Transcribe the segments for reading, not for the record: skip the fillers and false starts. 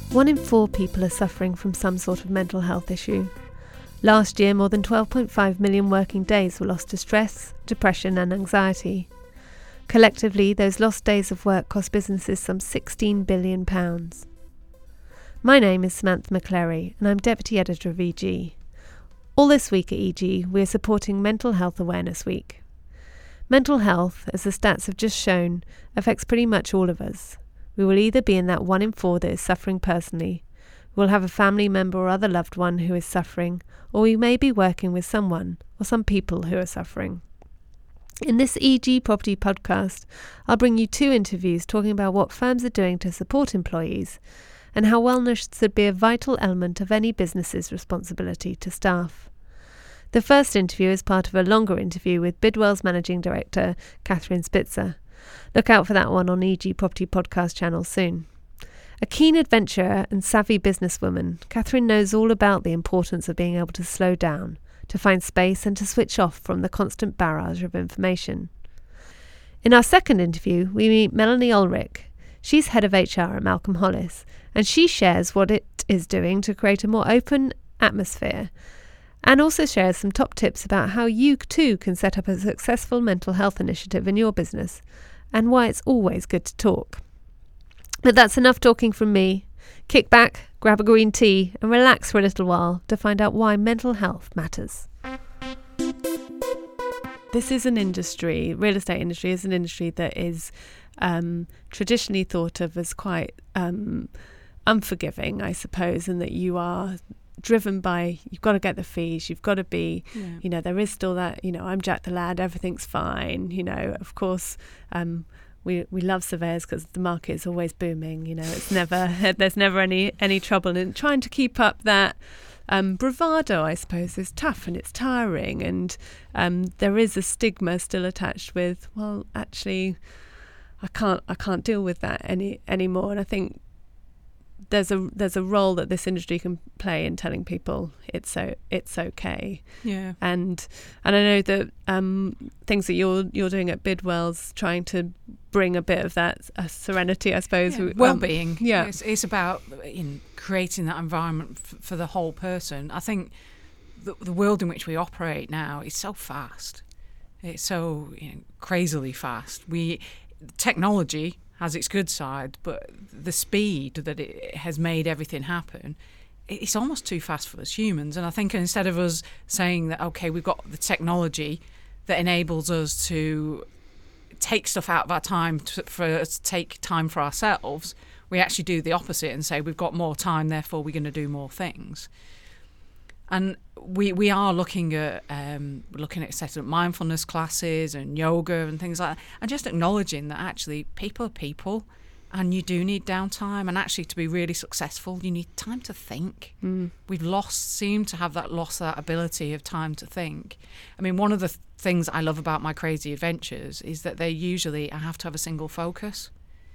1 in 4 people are suffering from some sort of mental health issue. Last year, more than 12.5 million working days were lost to stress, depression and anxiety. Collectively, those lost days of work cost businesses some £16 billion. My name is Samantha McClary and I'm Deputy Editor of EG. All this week at EG, we're supporting Mental Health Awareness Week. Mental health, as the stats have just shown, affects pretty much all of us. We will either be in that 1 in 4 that is suffering personally, we will have a family member or other loved one who is suffering, or we may be working with someone or some people who are suffering. In this EG Property podcast, I'll bring you 2 interviews talking about what firms are doing to support employees and how wellness should be a vital element of any business's responsibility to staff. The first interview is part of a longer interview with Bidwell's Managing Director, Catherine Spitzer. Look out for that one on EG Property Podcast channel soon. A keen adventurer and savvy businesswoman, Catherine knows all about the importance of being able to slow down, to find space and to switch off from the constant barrage of information. In our second interview, we meet Melanie Ulrich. She's head of HR at Malcolm Hollis, and she shares what it is doing to create a more open atmosphere, and also shares some top tips about how you too can set up a successful mental health initiative in your business, and why it's always good to talk. But that's enough talking from me. Kick back, grab a green tea, and relax for a little while to find out why mental health matters. This is an industry, real estate industry is an industry that is traditionally thought of as quite unforgiving, I suppose, and that you are driven by, you've got to get the fees, you've got to be, there is still that, I'm Jack the Lad, everything's fine, of course, we love surveyors because the market is always booming, it's never, there's never any trouble, and trying to keep up that bravado, I suppose, is tough and it's tiring, and there is a stigma still attached with, well, actually, I can't deal with that anymore, and I think there's a role that this industry can play in telling people it's okay. Yeah. And I know that things that you're doing at Bidwell's trying to bring a bit of that serenity, I suppose. Yeah. Well-being. It's about creating that environment for the whole person. I think the world in which we operate now is so fast. It's so crazily fast. Technology has its good side, but the speed that it has made everything happen, it's almost too fast for us humans. And I think instead of us saying that, okay, we've got the technology that enables us to take stuff out of our time for us to take time for ourselves, we actually do the opposite and say we've got more time, therefore we're going to do more things. And we are looking at setting up mindfulness classes and yoga and things like that, and just acknowledging that actually people are people, and you do need downtime. And actually, to be really successful, you need time to think. We've seem to have lost that ability of time to think. I mean, one of the things I love about my crazy adventures is that I have to have a single focus.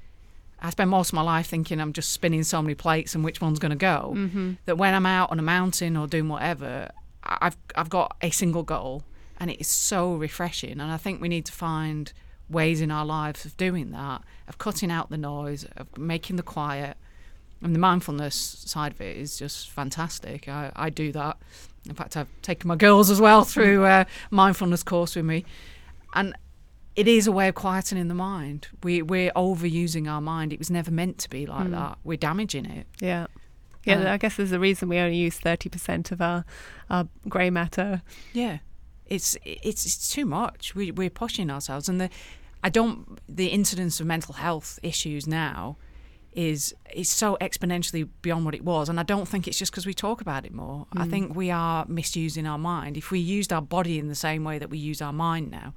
I spend most of my life thinking I'm just spinning so many plates and which one's going to go, that when I'm out on a mountain or doing whatever, I've got a single goal, and it is so refreshing. And I think we need to find ways in our lives of doing that, of cutting out the noise, of making the quiet. And the mindfulness side of it is just fantastic. I do that. In fact, I've taken my girls as well through a mindfulness course with me. And it is a way of quietening the mind. We're overusing our mind. It was never meant to be like that. We're damaging it. Yeah. I guess there's a reason we only use 30% of our grey matter. Yeah. It's too much. We're pushing ourselves. And the incidence of mental health issues now is so exponentially beyond what it was. And I don't think it's just because we talk about it more. I think we are misusing our mind. If we used our body in the same way that we use our mind now,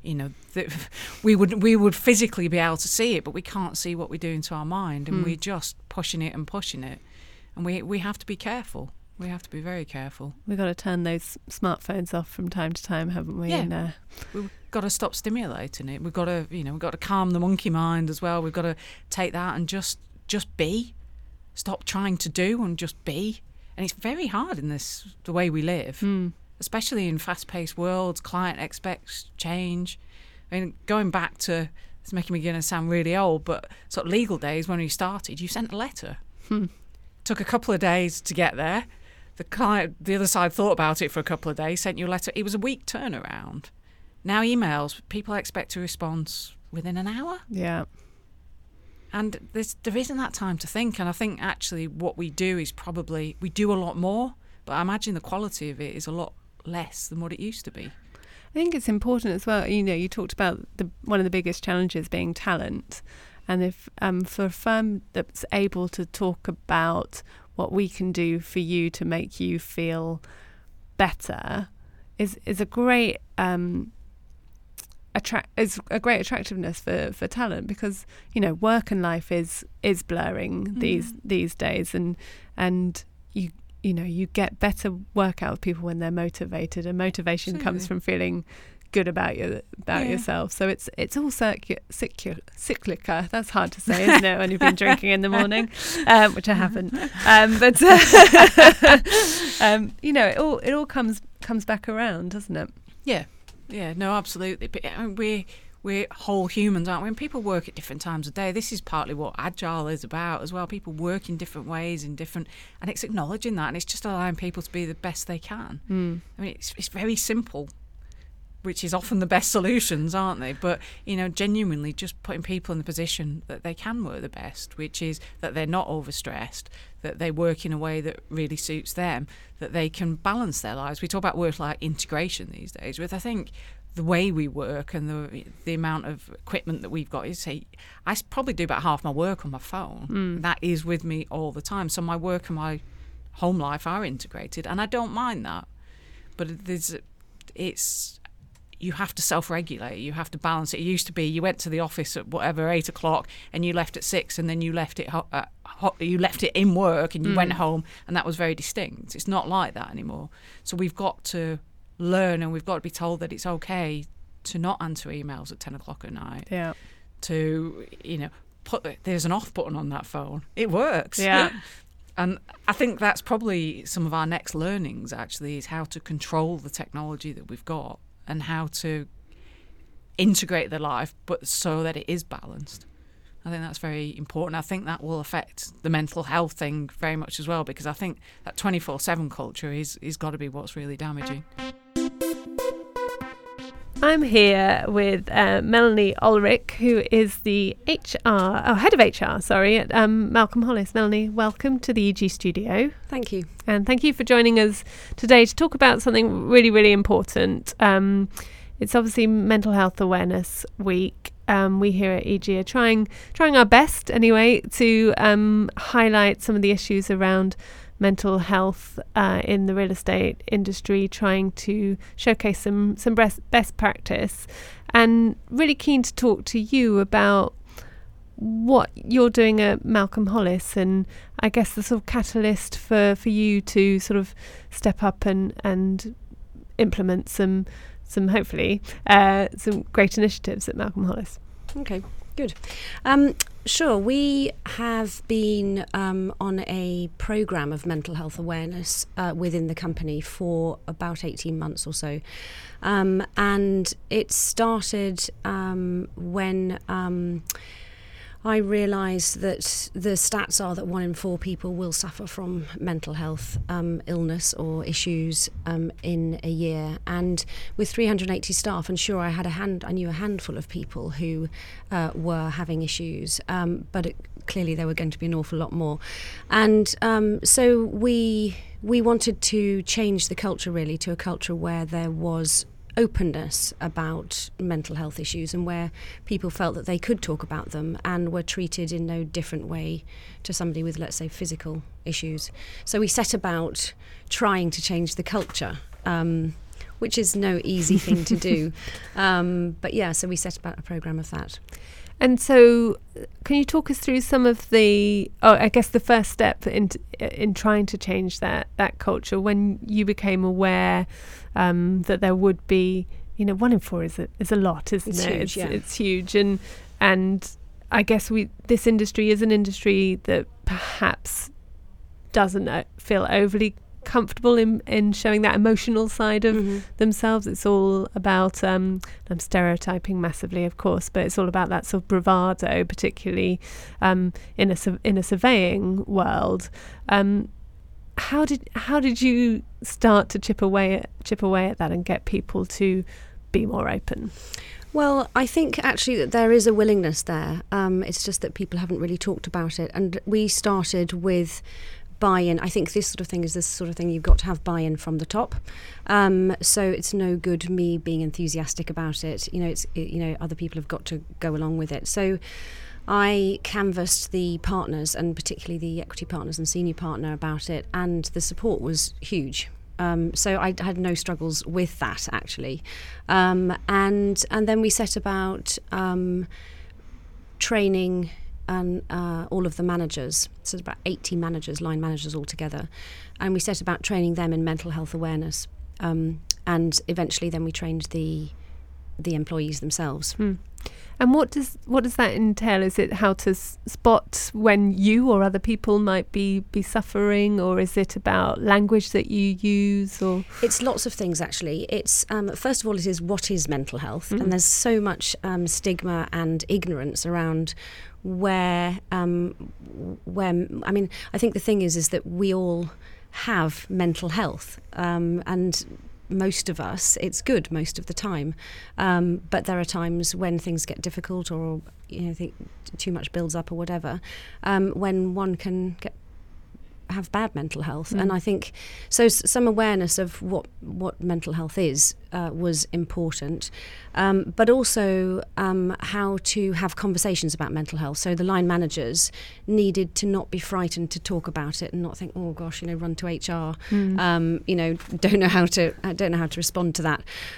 we would physically be able to see it, but we can't see what we're doing to our mind, and we're just pushing it, and we have to be careful. We have to be very careful. We've got to turn those smartphones off from time to time, haven't we? Yeah. And, we've got to stop stimulating it. We've got to calm the monkey mind as well. We've got to take that and just be. Stop trying to do and just be. And it's very hard in the way we live. Especially in fast-paced worlds, client expects change. I mean, going back to, it's making me going to sound really old, but sort of legal days when we started, you sent a letter. took a couple of days to get there. The client, the other side, thought about it for a couple of days, sent you a letter. It was a week turnaround. Now emails, people expect a response within an hour. Yeah. And there isn't that time to think. And I think actually what we do is probably, we do a lot more, but I imagine the quality of it is a lot less than what it used to be. I think it's important as well. You talked about one of the biggest challenges being talent. And if for a firm that's able to talk about what we can do for you to make you feel better is a great attractiveness for talent, because work and life is blurring these days, and you get better work out of people when they're motivated, and motivation Absolutely. comes from feeling good about yourself. So it's all cyclical. That's hard to say, isn't it, when you've been drinking in the morning, which I haven't. But it all comes back around, doesn't it? Yeah, no, absolutely. But we're whole humans, aren't we? When people work at different times of day, this is partly what Agile is about as well. People work in different ways, and it's acknowledging that, and it's just allowing people to be the best they can. I mean, it's very simple, which is often the best solutions, aren't they? But, genuinely just putting people in the position that they can work the best, which is that they're not overstressed, that they work in a way that really suits them, that they can balance their lives. We talk about work-life integration these days, with I think the way we work and the amount of equipment that we've got is, I probably do about half my work on my phone. That is with me all the time. So my work and my home life are integrated, and I don't mind that. But you have to self-regulate. You have to balance it. It used to be you went to the office at 8 o'clock and you left at 6, and then you left it in work and you went home, and that was very distinct. It's not like that anymore. So we've got to learn, and we've got to be told that it's okay to not answer emails at 10 o'clock at night. Yeah. To there's an off button on that phone. It works. Yeah. And I think that's probably some of our next learnings, actually, is how to control the technology that we've got, and how to integrate the life, but so that it is balanced. I think that's very important. I think that will affect the mental health thing very much as well, because I think that 24/7 culture is got to be what's really damaging. I'm here with Melanie Ulrich, who is the head of HR, at Malcolm Hollis. Melanie, welcome to the EG studio. Thank you. And thank you for joining us today to talk about something really, really important. It's obviously Mental Health Awareness Week. We here at EG are trying our best anyway to highlight some of the issues around mental health in the real estate industry, trying to showcase some best practice, and really keen to talk to you about what you're doing at Malcolm Hollis, and I guess the sort of catalyst for you to sort of step up and implement some hopefully some great initiatives at Malcolm Hollis. Okay, good. Sure, we have been on a programme of mental health awareness within the company for about 18 months or so. And it started when I realised that the stats are that 1 in 4 people will suffer from mental health illness or issues in a year. And with 380 staff, and sure, I knew a handful of people who were having issues, but clearly there were going to be an awful lot more. And so we wanted to change the culture, really, to a culture where there was openness about mental health issues, and where people felt that they could talk about them and were treated in no different way to somebody with, let's say, physical issues. So we set about trying to change the culture, which is no easy thing to do. But yeah, so we set about a programme of that. And so can you talk us through some of the first step in trying to change that culture, when you became aware that there would be, 1 in 4 is a lot, isn't it? Huge, yeah. It's huge, and I guess this industry is an industry that perhaps doesn't feel overly comfortable in showing that emotional side of themselves. It's all about I'm stereotyping massively, of course, but it's all about that sort of bravado, particularly in a surveying world. How did you start to chip away at that and get people to be more open? Well, I think actually that there is a willingness there. It's just that people haven't really talked about it. And we started with buy-in. I think this sort of thing is this sort of thing you've got to have buy-in from the top. So it's no good me being enthusiastic about it. Other people have got to go along with it. So I canvassed the partners, and particularly the equity partners and senior partner, about it, and the support was huge. So I had no struggles with that, actually. And then we set about training all of the managers. So there's about 80 managers, line managers altogether. And we set about training them in mental health awareness. And eventually then we trained the employees themselves. And what does that entail? Is it how to spot when you or other people might be suffering, or is it about language that you use? Or it's lots of things, actually. It's first of all, it is what is mental health, and there's so much stigma and ignorance around where I mean, I think the thing is that we all have mental health, and most of us, it's good most of the time, but there are times when things get difficult, or think too much builds up or whatever, when one can have bad mental health. And I think so some awareness of what mental health is was important, but also how to have conversations about mental health. So the line managers needed to not be frightened to talk about it and not think, oh gosh, run to HR, don't know how to respond to that,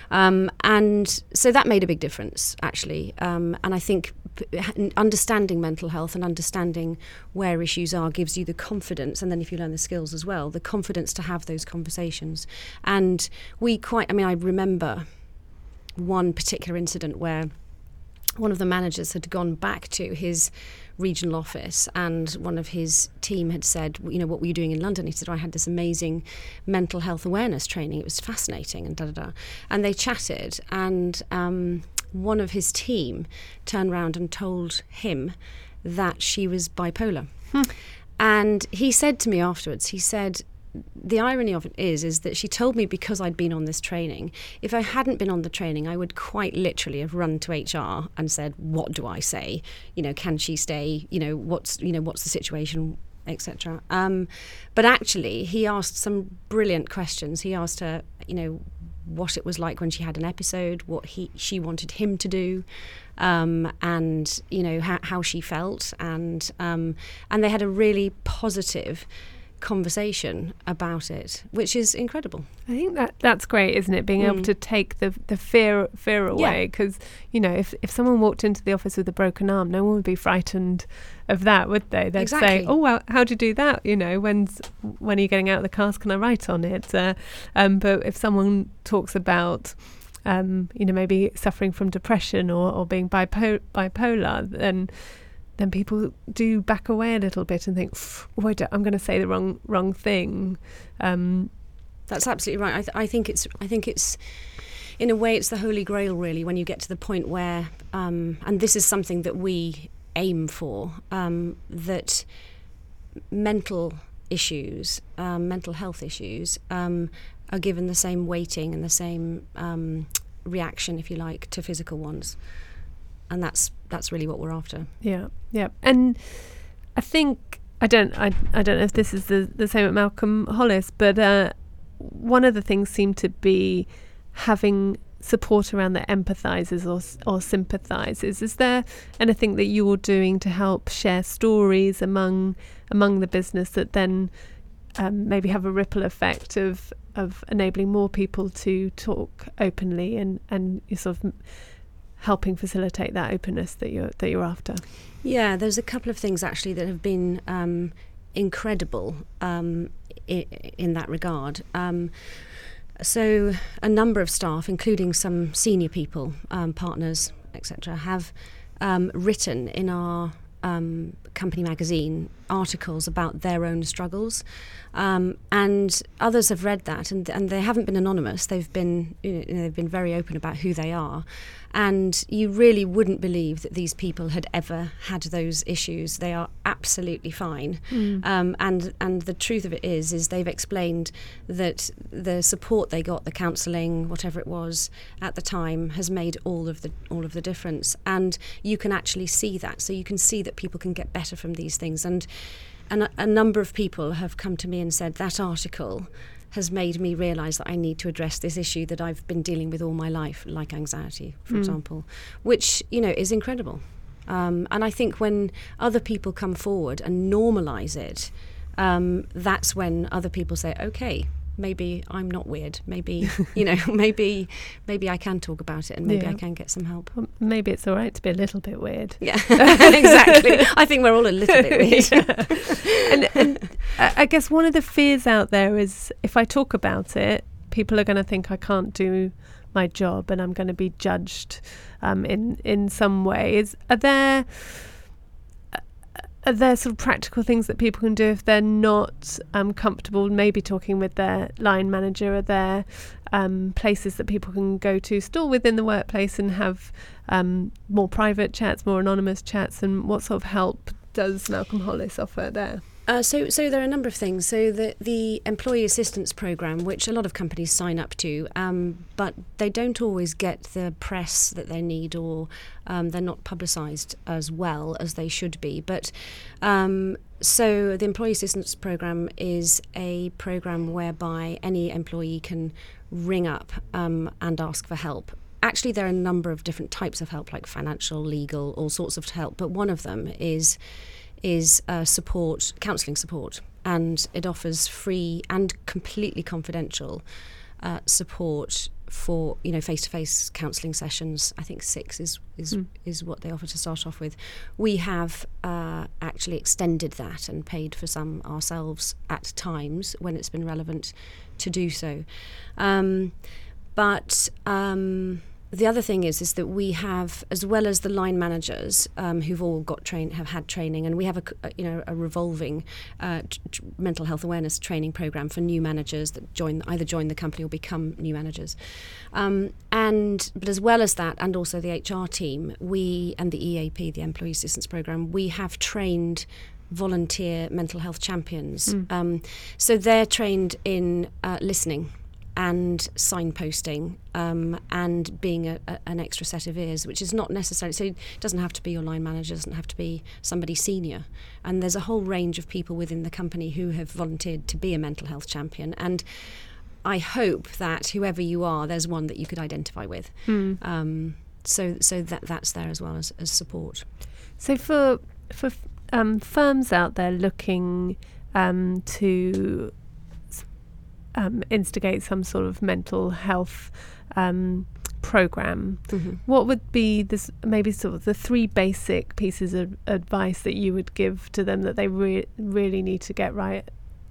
and so that made a big difference, actually. And I think understanding mental health and understanding where issues are gives you the confidence, and then if you learn the skills as well, the confidence to have those conversations. And I remember one particular incident where one of the managers had gone back to his regional office, and one of his team had said, what were you doing in London? He said, I had this amazing mental health awareness training. It was fascinating, and da-da-da. And they chatted, and one of his team turned around and told him that she was bipolar. And he said to me afterwards, he said, the irony of it is that she told me because I'd been on this training. If I hadn't been on the training, I would quite literally have run to HR and said, what do I say? Can she stay? What's the situation, etc. But actually, he asked some brilliant questions. He asked her, what it was like when she had an episode, what she wanted him to do, and how she felt, and they had a really positive conversation about it, which is incredible. I think that's great, isn't it? Being able to take the fear away, because if someone walked into the office with a broken arm, no one would be frightened of that, would they? They'd say, oh well, how'd you do that? When are you getting out of the cast? Can I write on it? But if someone talks about maybe suffering from depression or being bipolar, then people do back away a little bit and think, wait, I'm going to say the wrong thing. That's absolutely right. I think it's in a way it's the holy grail, really, when you get to the point where and this is something that we aim for, that mental issues, mental health issues, are given the same weighting and the same reaction, if you like, to physical ones. And that's really what we're after. Yeah. And I think I don't know if this is the same at Malcolm Hollis, but one of the things seemed to be having support around the empathisers or sympathisers. Is there anything that you're doing to help share stories among the business that then maybe have a ripple effect of enabling more people to talk openly and you sort of helping facilitate that openness that you're after? Yeah, there's a couple of things actually that have been incredible in that regard. So a number of staff, including some senior people, partners, etc., have written in our company magazine articles about their own struggles, and others have read that, and they haven't been anonymous. They've been they've been very open about who they are, and you really wouldn't believe that these people had ever had those issues. They are absolutely fine, and the truth of it is they've explained that the support they got, the counselling, whatever it was at the time, has made all of the difference. And you can actually see that. So you can see that people can get better from these things. And a number of people have come to me and said that article has made me realise that I need to address this issue that I've been dealing with all my life, like anxiety, for example, which, is incredible. And I think when other people come forward and normalise it, that's when other people say, okay, maybe I'm not weird. Maybe, maybe I can talk about it, and maybe I can get some help. Well, maybe it's all right to be a little bit weird. Yeah, exactly. I think we're all a little bit weird. And I guess one of the fears out there is if I talk about it, people are going to think I can't do my job and I'm going to be judged in some ways. Are there sort of practical things that people can do if they're not comfortable maybe talking with their line manager? Are there places that people can go to still within the workplace and have more private chats, more anonymous chats, and what sort of help does Malcolm Hollis offer there? So there are a number of things. So the Employee Assistance Programme, which a lot of companies sign up to, but they don't always get the press that they need, or they're not publicised as well as they should be. But so the Employee Assistance Programme is a programme whereby any employee can ring up and ask for help. Actually, there are a number of different types of help, like financial, legal, all sorts of help. But one of them is support, counselling support, and it offers free and completely confidential support for face-to-face counselling sessions. I think 6 is what they offer to start off with. We have actually extended that and paid for some ourselves at times when it's been relevant to do so. But the other thing is that we have, as well as the line managers who've all have had training, and we have a revolving mental health awareness training program for new managers that either join the company or become new managers. But as well as that, and also the HR team, we and the EAP, the Employee Assistance Program, we have trained volunteer mental health champions. So they're trained in listening and signposting and being an extra set of ears, which is not necessary. So it doesn't have to be your line manager, doesn't have to be somebody senior. And there's a whole range of people within the company who have volunteered to be a mental health champion. And I hope that whoever you are, there's one that you could identify with. So that's there as well as support. So for firms out there looking to instigate some sort of mental health program, what would be maybe sort of the 3 basic pieces of advice that you would give to them that they really need to get right?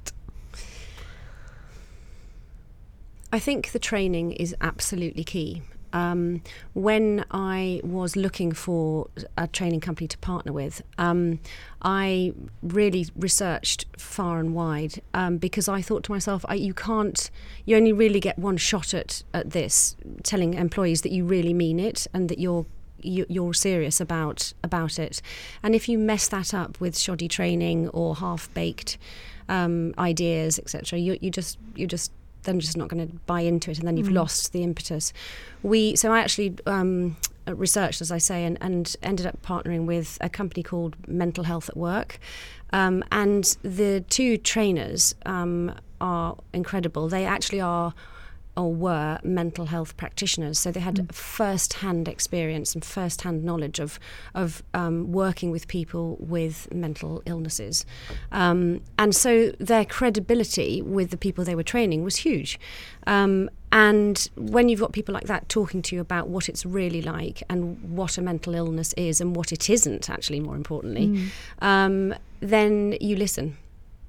I think the training is absolutely key. When I was looking for a training company to partner with, I really researched far and wide because I thought to myself, you only really get one shot at this, telling employees that you really mean it and that you're serious about it. And if you mess that up with shoddy training or half-baked ideas, etc., you're just then just not going to buy into it, and then you've lost the impetus. So I actually researched, as I say, and ended up partnering with a company called Mental Health at Work. And the 2 trainers are incredible. They actually are or were mental health practitioners, so they had first-hand experience and first-hand knowledge of working with people with mental illnesses, and so their credibility with the people they were training was huge. And when you've got people like that talking to you about what it's really like and what a mental illness is and what it isn't, actually, more importantly, then you listen.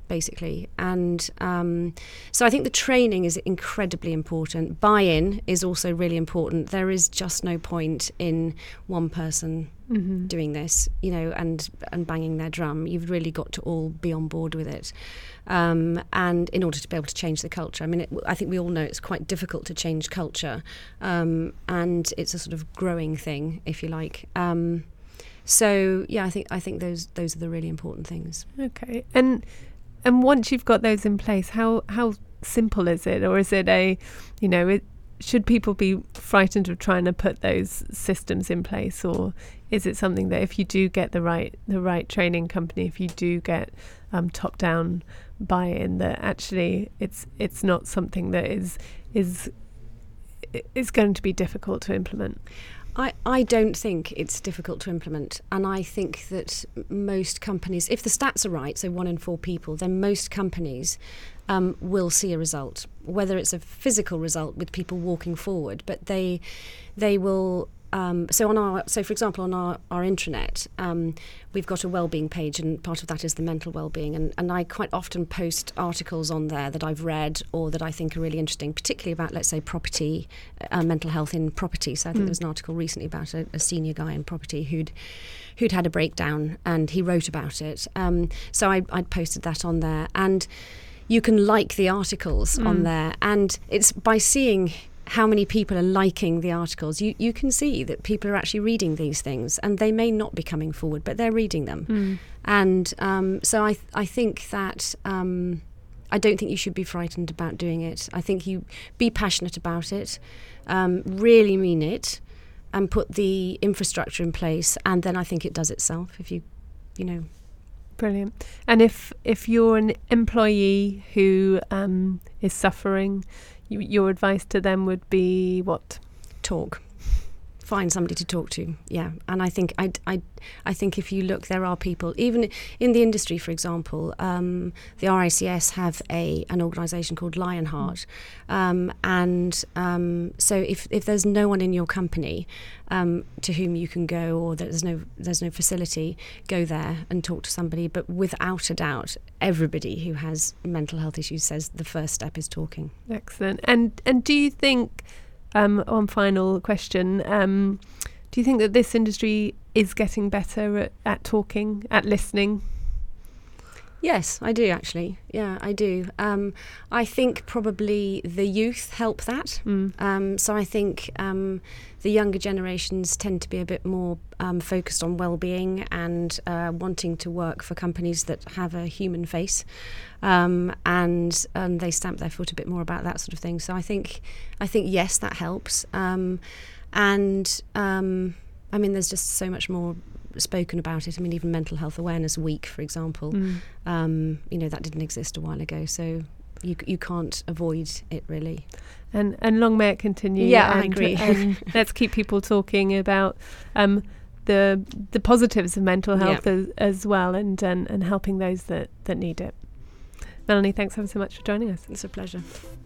basically. And so I think the training is incredibly important. Buy-in is also really important. There is just no point in one person doing this, and banging their drum. You've really got to all be on board with it. And in order to be able to change the culture, I think we all know it's quite difficult to change culture, and it's a sort of growing thing, if you like. So yeah, I think those are the really important things. Okay, and once you've got those in place, how simple is it, or is it should people be frightened of trying to put those systems in place, or is it something that if you do get the right training company, if you do get top down buy-in, that actually it's not something that is going to be difficult to implement? I don't think it's difficult to implement, and I think that most companies, if the stats are right, so 1 in 4 people, then most companies will see a result, whether it's a physical result with people walking forward, but they will. So for example, on our intranet, we've got a wellbeing page, and part of that is the mental wellbeing. And I quite often post articles on there that I've read or that I think are really interesting, particularly about, let's say, property, mental health in property. So I think there was an article recently about a senior guy in property who'd had a breakdown, and he wrote about it. So I'd posted that on there, and you can like the articles on there, and it's by seeing how many people are liking the articles, you can see that people are actually reading these things, and they may not be coming forward, but they're reading them. And so I think that I don't think you should be frightened about doing it. I think you be passionate about it, really mean it, and put the infrastructure in place, and then I think it does itself if you know. Brilliant. And if you're an employee who is suffering, your advice to them would be what? Talk. Find somebody to talk to. Yeah, and I think I think if you look, there are people even in the industry. For example, the RICS have an organisation called Lionheart, and so if there's no one in your company to whom you can go, or there's no facility, go there and talk to somebody. But without a doubt, everybody who has mental health issues says the first step is talking. Excellent. And do you think? One final question. Do you think that this industry is getting better at talking, at listening? Yes, I do actually. Yeah, I do. I think probably the youth help that. So I think the younger generations tend to be a bit more focused on well-being and wanting to work for companies that have a human face, and they stamp their foot a bit more about that sort of thing. So I think yes, that helps. And there's just so much more spoken about it. Even Mental Health Awareness Week, for example, that didn't exist a while ago, so you can't avoid it really. And long may it continue. Yeah, I agree. And let's keep people talking about the positives of mental health as well, and helping those that need it. Melanie, thanks ever so much for joining us. It's a pleasure.